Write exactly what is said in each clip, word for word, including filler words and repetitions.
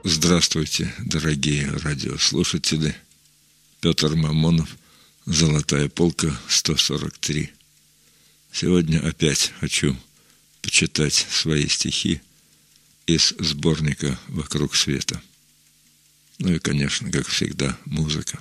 Здравствуйте, дорогие радиослушатели. Петр Мамонов, «Золотая полка», сто сорок три. Сегодня опять хочу почитать свои стихи из сборника «Вокруг света». Ну и, конечно, как всегда, музыка.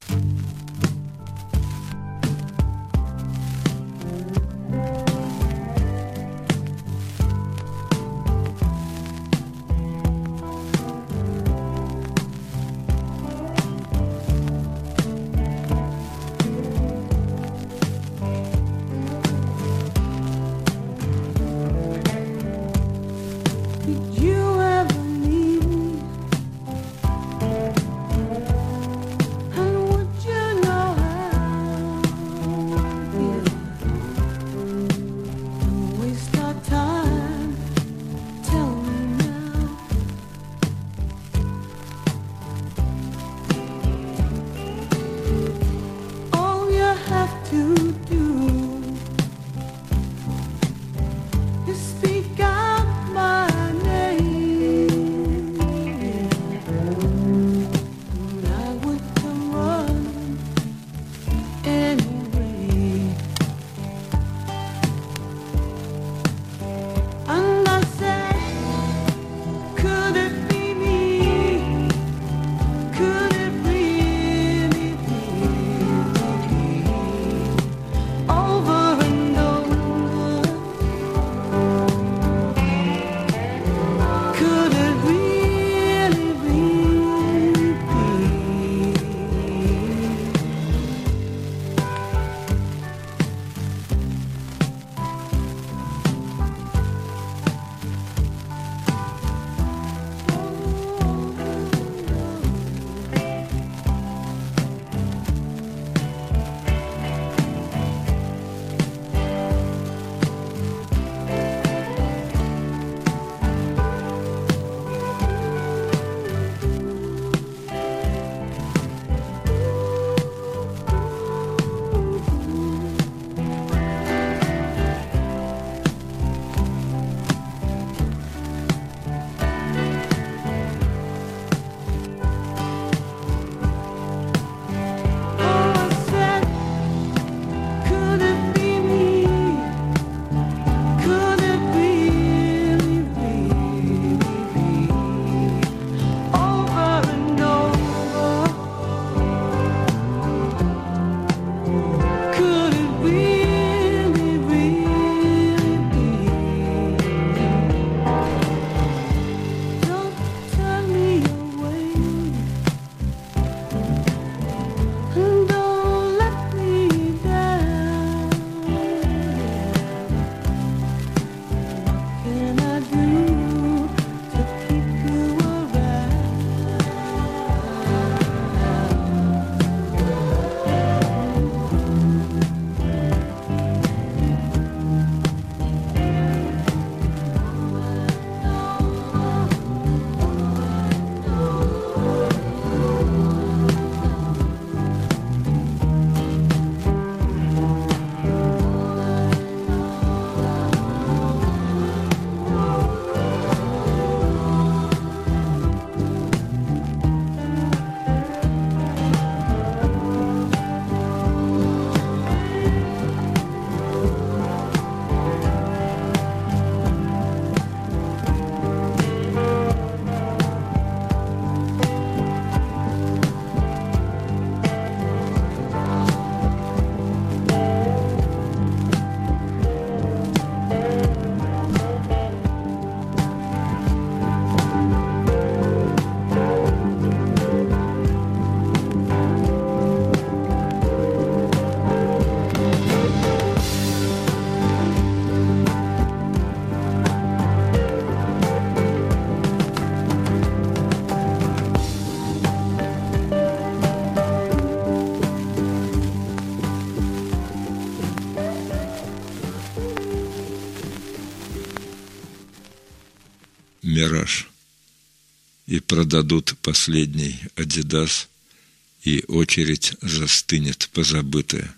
«Мираж». И продадут последний «Адидас», и очередь застынет позабытая,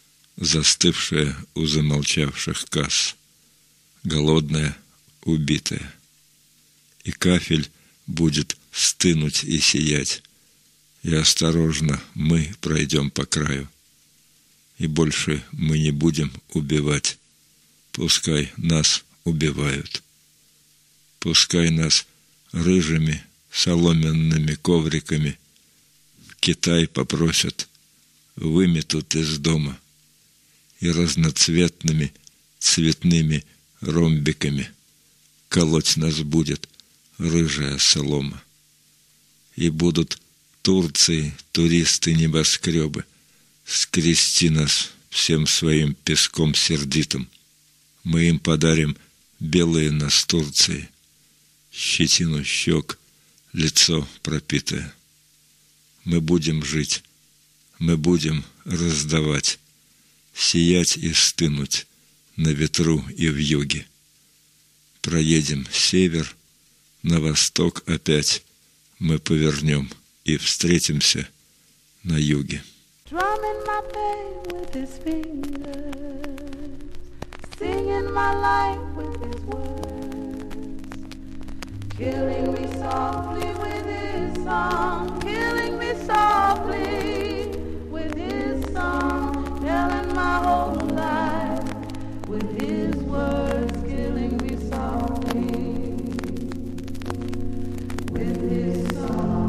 застывшая у замолчавших касс, голодная, убитая. И кафель будет стыд. стынуть и сиять. И осторожно мы пройдем по краю. И больше мы не будем убивать. Пускай нас убивают. Пускай нас рыжими соломенными ковриками в Китай попросят, выметут из дома и разноцветными цветными ромбиками колоть нас будет рыжая солома. И будут Турции туристы-небоскребы скрести нас всем своим песком сердитым. Мы им подарим белые настурции, щетину щек, лицо пропитое. Мы будем жить, мы будем раздавать, сиять и стынуть на ветру и в юге. Проедем север, на восток опять мы повернем и встретимся на юге. Drumming my pain with his fingers, singing my life with his words, killing me softly with his song, killing me softly with his song, telling my whole life with his words, killing me softly with his song.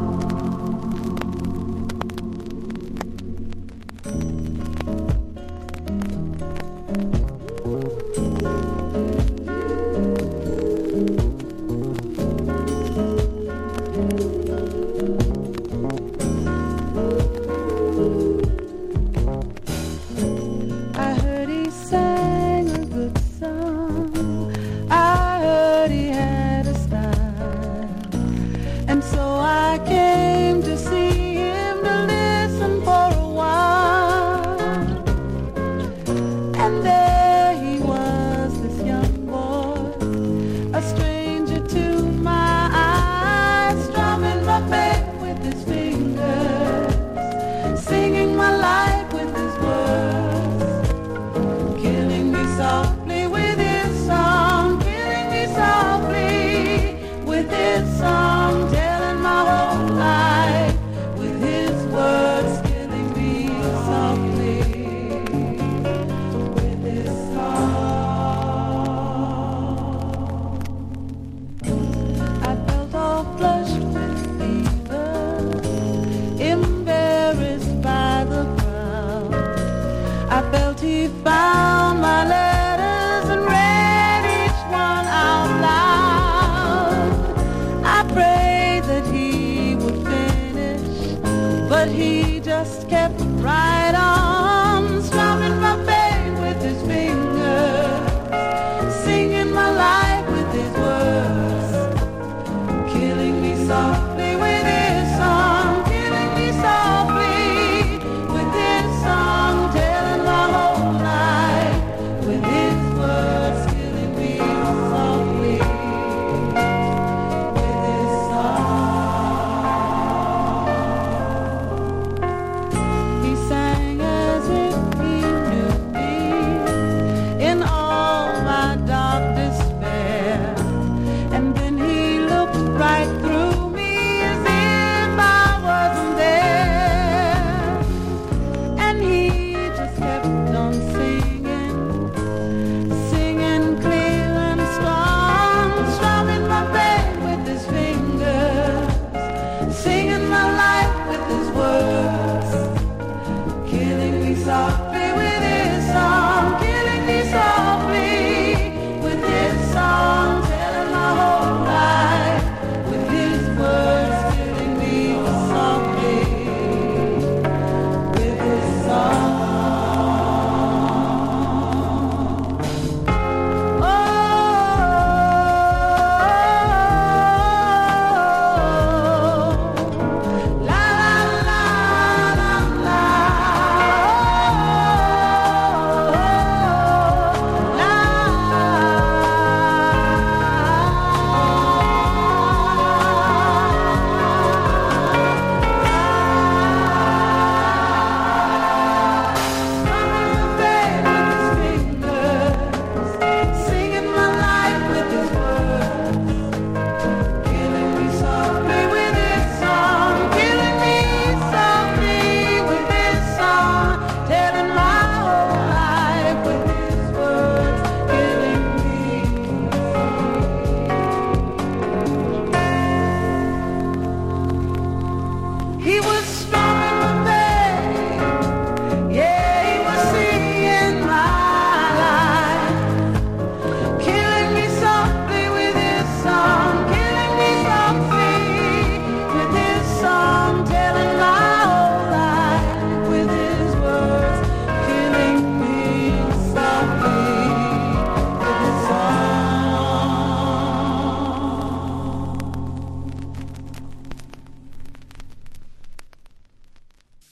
He sang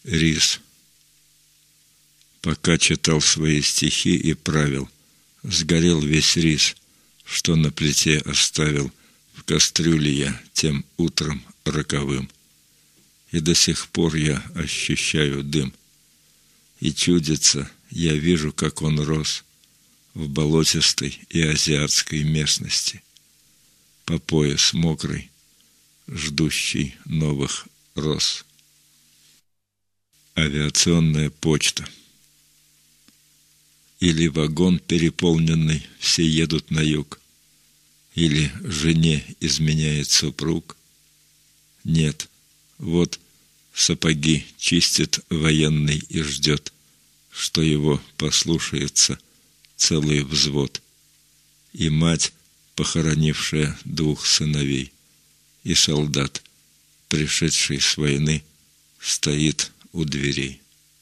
рис. Пока читал свои стихи и правил, сгорел весь рис, что на плите оставил в кастрюле я тем утром роковым. И до сих пор я ощущаю дым. И чудится, я вижу, как он рос в болотистой и азиатской местности, по пояс мокрый, ждущий новых роз. Авиационная почта. Или вагон переполненный, все едут на юг, или жене изменяет супруг. Нет, вот сапоги чистит военный и ждет, что его послушается целый взвод. И мать, похоронившая двух сыновей, и солдат, пришедший с войны, стоит у дверей.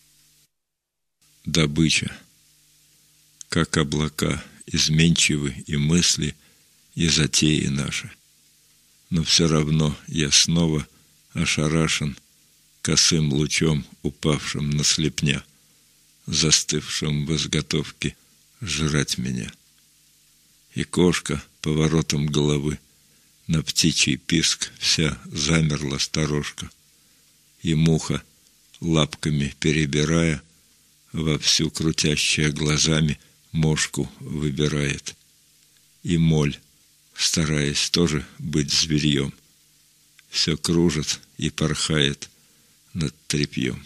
Добыча. Как облака, изменчивы и мысли, и затеи наши. Но все равно я снова ошарашен косым лучом, упавшим на слепня, застывшим в изготовке жрать меня. И кошка поворотом головы на птичий писк вся замерла сторожка, и муха, лапками перебирая, вовсю крутящая глазами, мошку выбирает. И моль, стараясь тоже быть зверьем, все кружит и порхает над тряпьем.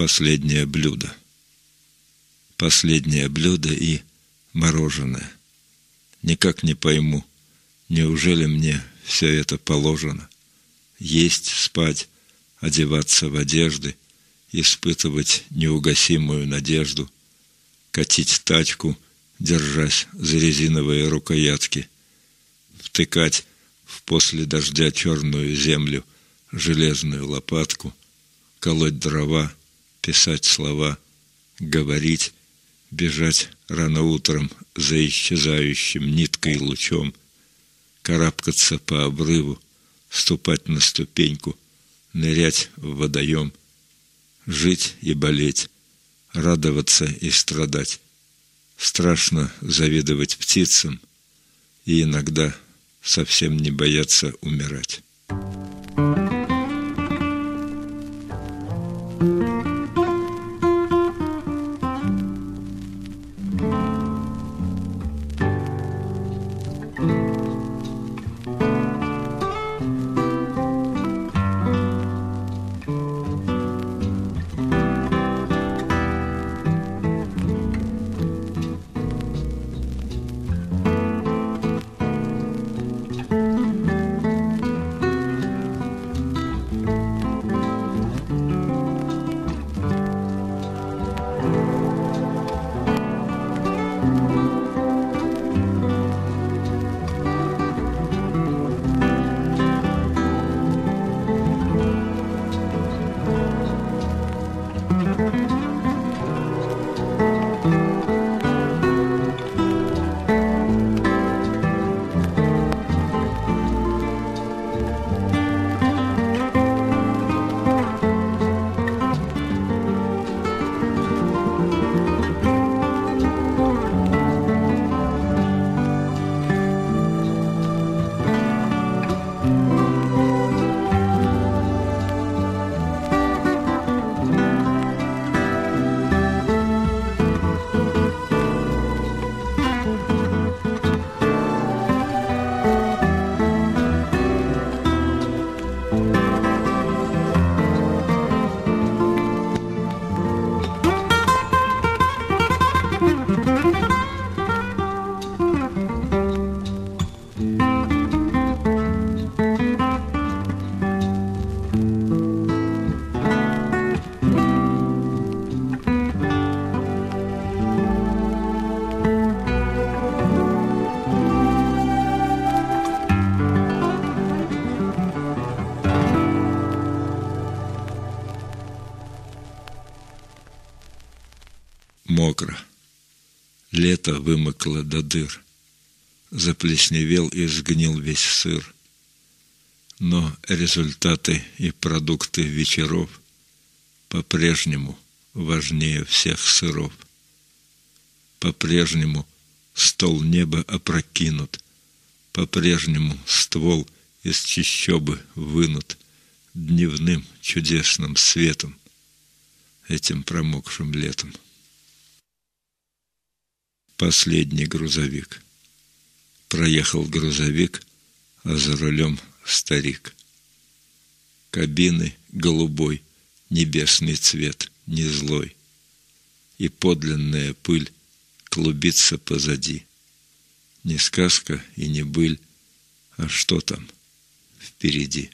последнее блюдо. Последнее блюдо и мороженое. Никак не пойму, неужели мне все это положено? Есть, спать, одеваться в одежды, испытывать неугасимую надежду, катить тачку, держась за резиновые рукоятки, втыкать в после дождя черную землю железную лопатку, колоть дрова, писать слова, говорить, бежать рано утром за исчезающим ниткой лучом, карабкаться по обрыву, ступать на ступеньку, нырять в водоем, жить и болеть, радоваться и страдать. Страшно завидовать птицам и иногда совсем не бояться умирать. Мокро. Лето вымокло до дыр. Заплесневел и сгнил весь сыр. Но результаты и продукты вечеров по-прежнему важнее всех сыров. По-прежнему стол неба опрокинут, по-прежнему ствол из чащобы вынут дневным чудесным светом этим промокшим летом. Последний грузовик. Проехал грузовик, а за рулем старик. Кабины голубой, небесный цвет, не злой. И подлинная пыль клубится позади. Не сказка и не быль, а что там впереди.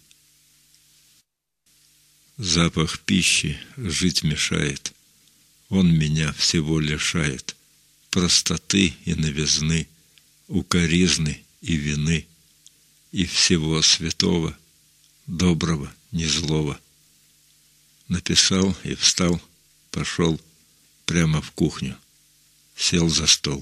Запах пищи жить мешает. Он меня всего лишает. Простоты и новизны, укоризны и вины, и всего святого, доброго, не злого. Написал и встал, пошел прямо в кухню, сел за стол.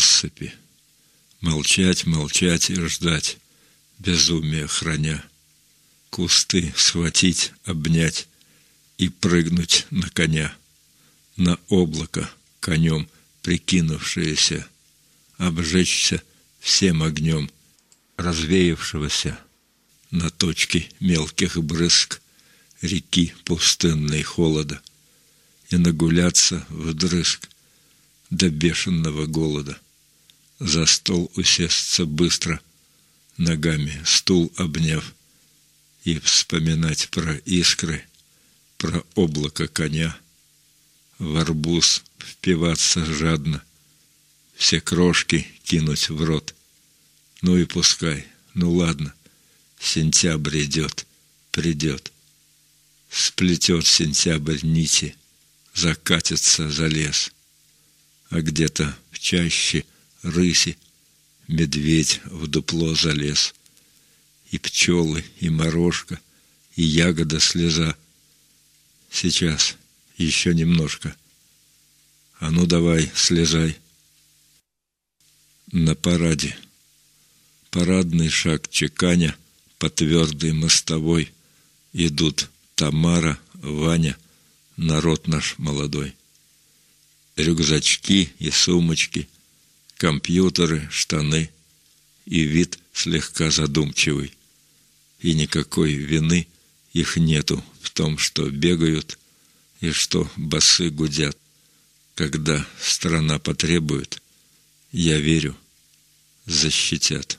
россыпи. Молчать, молчать и ждать, безумие храня. Кусты схватить, обнять и прыгнуть на коня. На облако конем прикинувшееся, обжечься всем огнем, развеявшегося на точке мелких брызг реки пустынной холода, и нагуляться вдрызг до бешеного голода. За стол усесться быстро, ногами стул обняв, и вспоминать про искры, про облако коня, в арбуз впиваться жадно, все крошки кинуть в рот. Ну и пускай, ну ладно, сентябрь идет, придет. Сплетет сентябрь нити, закатится за лес. А где-то в чаще рыси медведь в дупло залез. И пчелы, и морожка, и ягода слеза. Сейчас, еще немножко. А ну давай, слезай. На параде. Парадный шаг чеканя по твердой мостовой идут Тамара, Ваня, народ наш молодой. Рюкзачки и сумочки, компьютеры, штаны и вид слегка задумчивый. И никакой вины их нету в том, что бегают и что басы гудят. Когда страна потребует, я верю, защитят.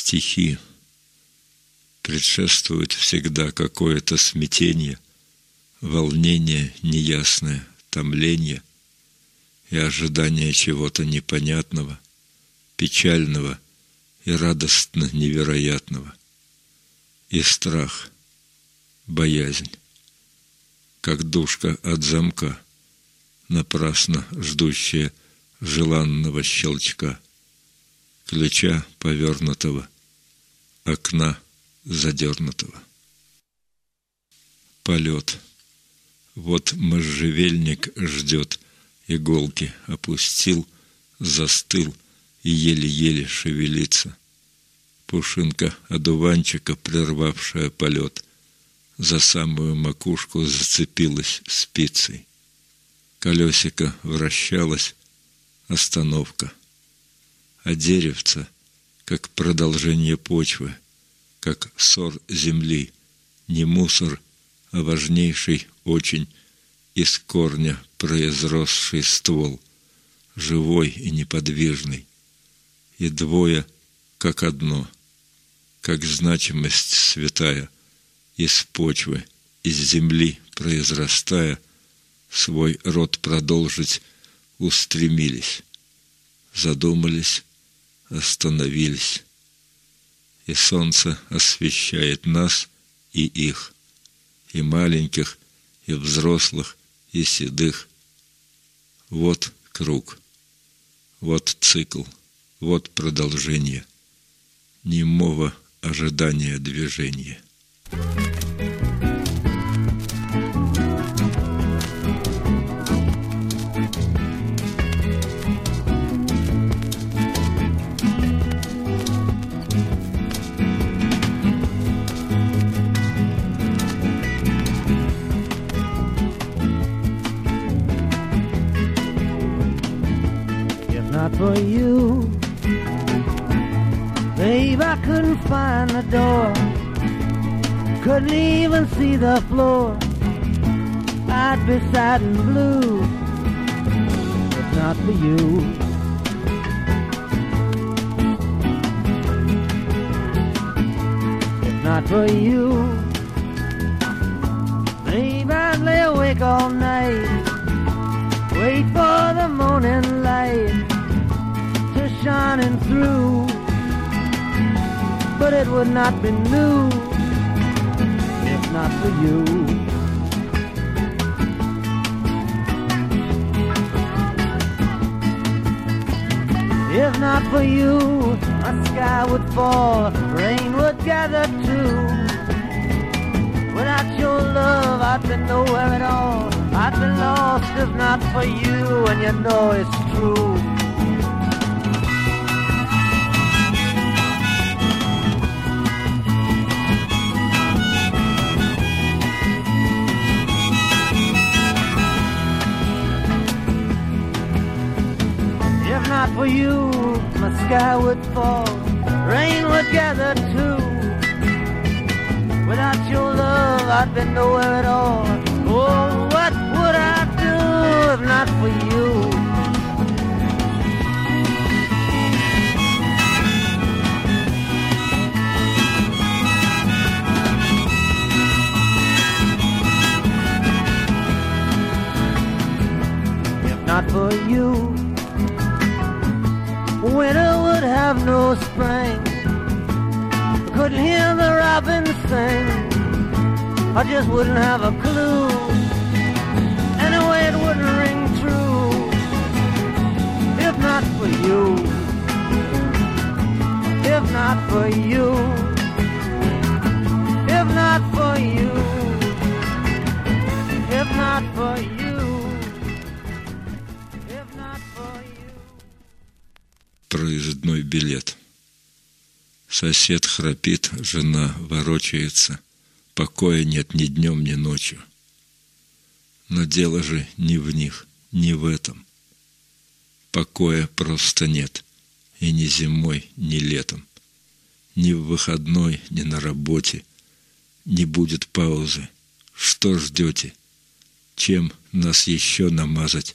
Стихи предшествует всегда какое-то смятение, волнение неясное, томление и ожидание чего-то непонятного, печального и радостно невероятного, и страх, боязнь, как душка от замка, напрасно ждущая желанного щелчка, ключа повернутого, окна задернутого. Полет. Вот можжевельник ждет, иголки опустил, застыл и еле-еле шевелится. Пушинка одуванчика, прервавшая полет, за самую макушку зацепилась спицей. Колесико вращалось, остановка. А деревце, как продолжение почвы, как сор земли, не мусор, а важнейший очень из корня произросший ствол, живой и неподвижный, и двое, как одно, как значимость святая, из почвы, из земли произрастая, свой род продолжить устремились, задумались, остановились, и солнце освещает нас и их, и маленьких, и взрослых, и седых. Вот круг, вот цикл, вот продолжение немого ожидания движения. Not for you, babe, I couldn't find the door, couldn't even see the floor, I'd be sad and blue, if not for you. If not for you, babe, I'd lay awake all night, wait for the morning light shining through, but it would not be new if not for you. If not for you, my sky would fall, rain would gather too. Without your love, I'd be nowhere at all, I'd be lost if not for you, and you know it's true. If not for you, my sky would fall, rain would gather too. Without your love, I'd be nowhere at all. Oh, what would I do if not for you? If not for you, winter would have no spring, couldn't hear the robin sing, I just wouldn't have a clue, anyway it wouldn't ring true. If not for you, if not for you, if not for you, if not for you. Проездной билет. Сосед храпит, жена ворочается, покоя нет ни днем, ни ночью. Но дело же не в них, не в этом. Покоя просто нет, и ни зимой, ни летом. Ни в выходной, ни на работе не будет паузы. Что ждете? Чем нас еще намазать?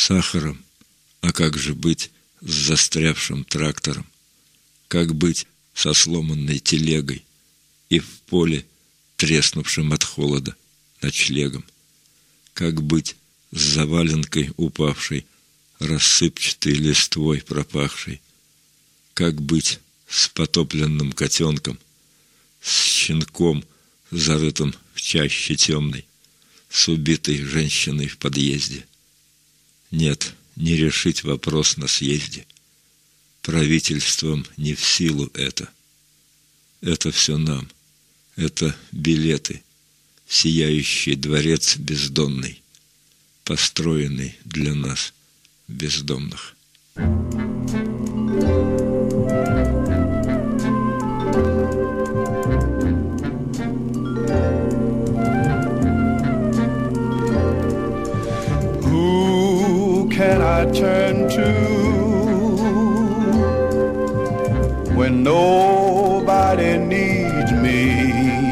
Сахаром? А как же быть с застрявшим трактором? Как быть со сломанной телегой и в поле, треснувшим от холода, ночлегом? Как быть с заваленкой упавшей, рассыпчатой листвой пропахшей? Как быть с потопленным котенком, с щенком, зарытым в чаще темной, с убитой женщиной в подъезде? Нет, не решить вопрос на съезде. Правительством не в силу это. Это все нам. Это билеты в сияющий дворец бездонный, построенный для нас, бездомных. Who can I turn to when nobody needs me?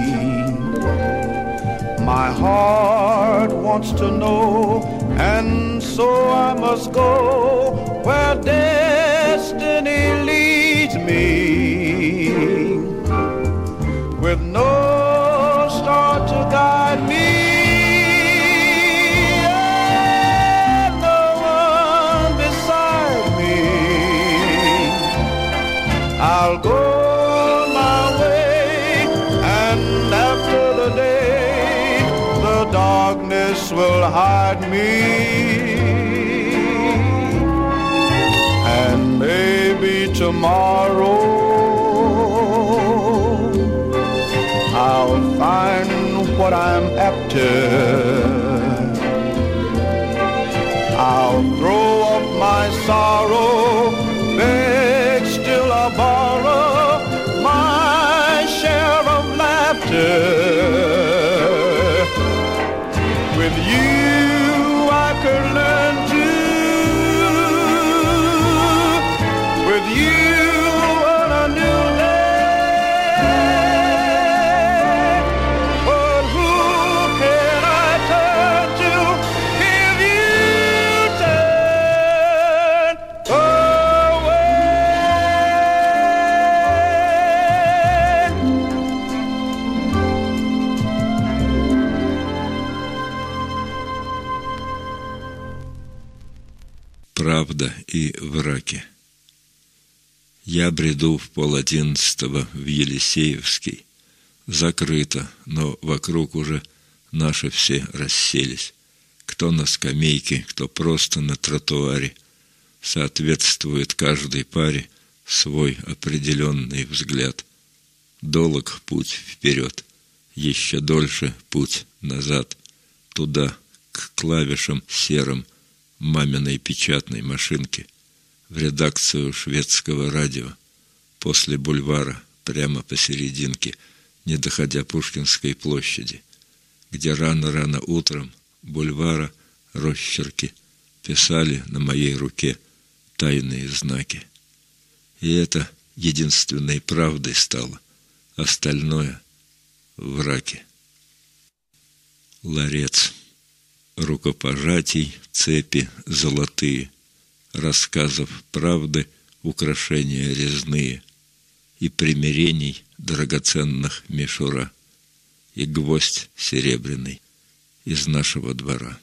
My heart wants to know, and so I must go where destiny leads me, with no star to guide me and no one beside me. I'll go on my way, and after the day the darkness will hide me, and maybe tomorrow I'll find what I'm after. I'll throw off my sorrow, beg, still I'll borrow my share of laughter. With you I could learn to, with you on a new day. But who can I turn to if you turn away? Правда и враки. Я бреду в полодиннадцатого в Елисеевский. Закрыто, но вокруг уже наши все расселись. Кто на скамейке, кто просто на тротуаре. Соответствует каждой паре свой определенный взгляд. Долог путь вперед, еще дольше путь назад. Туда, к клавишам серым маминой печатной машинки, в редакцию шведского радио, после бульвара, прямо посерединке, не доходя Пушкинской площади, где рано-рано утром бульвара росчерки писали на моей руке тайные знаки. И это единственной правдой стало, остальное — враки. Ларец. Рукопожатий, цепи золотые, рассказов правды, украшения резные, и примирений драгоценных мишура, и гвоздь серебряный из нашего двора.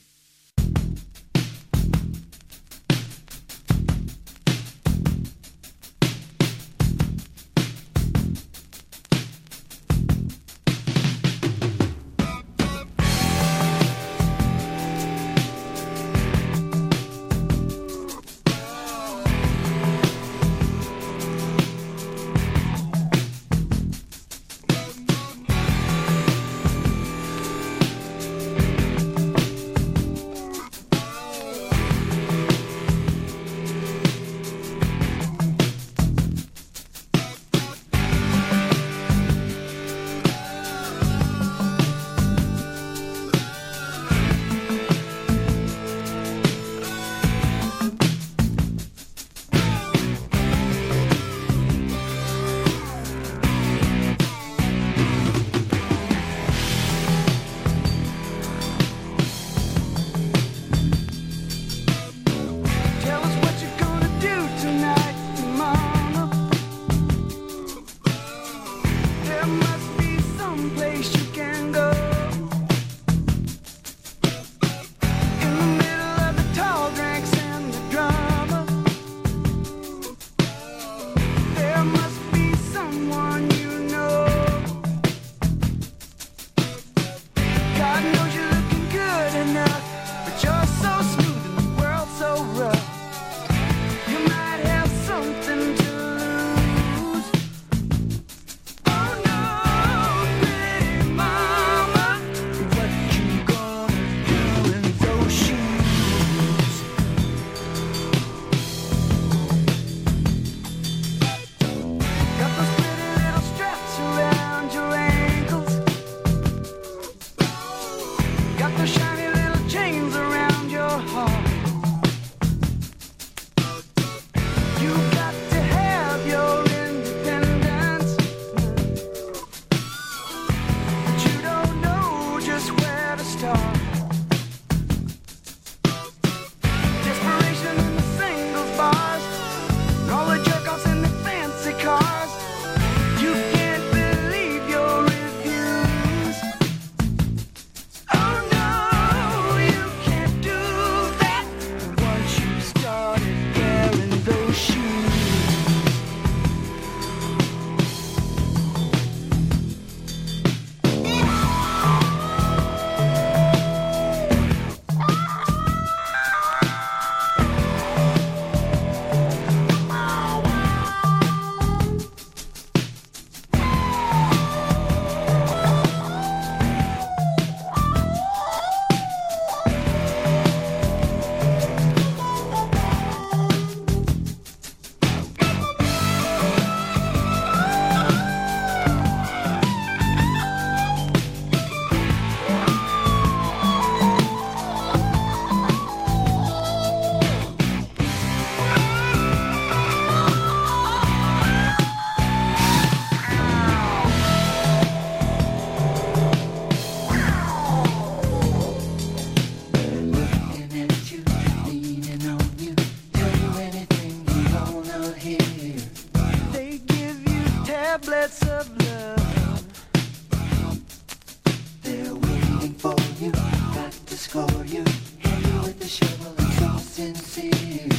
to score you. Heavy with the shovel, it's all sincere.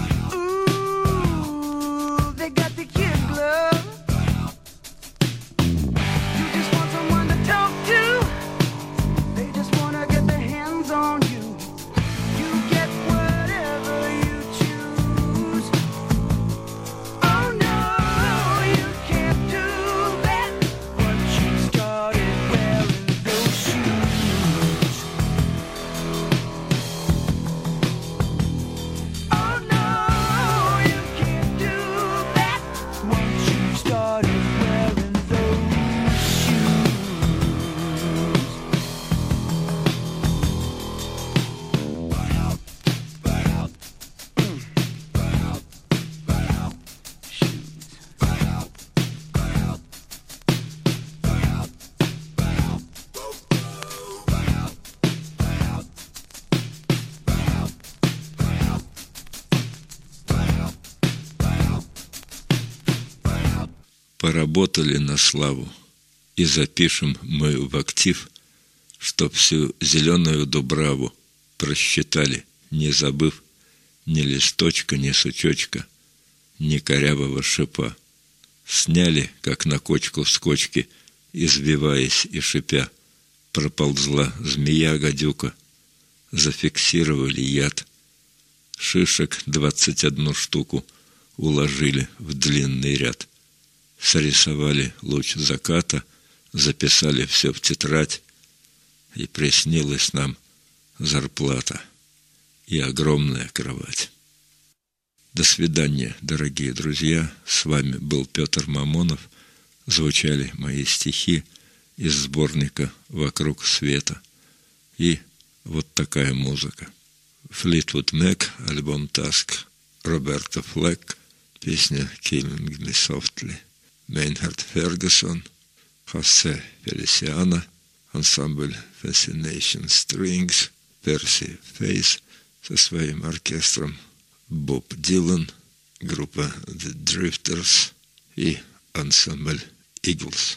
Ooh, they got the kid glove. You just want someone to talk to. They just want to get their hands on you. You get whatever you choose. Oh no, you can't do that. But you started wearing those shoes. Oh no, you can't do that. Once you started wearing those shoes. Поработали на славу, и запишем мы в актив, чтоб всю зеленую дубраву просчитали, не забыв ни листочка, ни сучочка, ни корявого шипа. Сняли, как на кочку с кочки, избиваясь и шипя, проползла змея-гадюка, зафиксировали яд. Шишек двадцать одну штуку уложили в длинный ряд. Срисовали луч заката, записали все в тетрадь, и приснилась нам зарплата и огромная кровать. До свидания, дорогие друзья. С вами был Петр Мамонов. Звучали мои стихи из сборника «Вокруг света». И вот такая музыка. Флитвуд Мэк, альбом «Task», Роберто Флэк, песня «Killing Me Softly», Мейнхард Фергюсон, Хосе Фелисиано, ансамбль Fascination Strings, Перси Фейс со своим оркестром, Боб Дилан, группа The Drifters и ансамбль Eagles.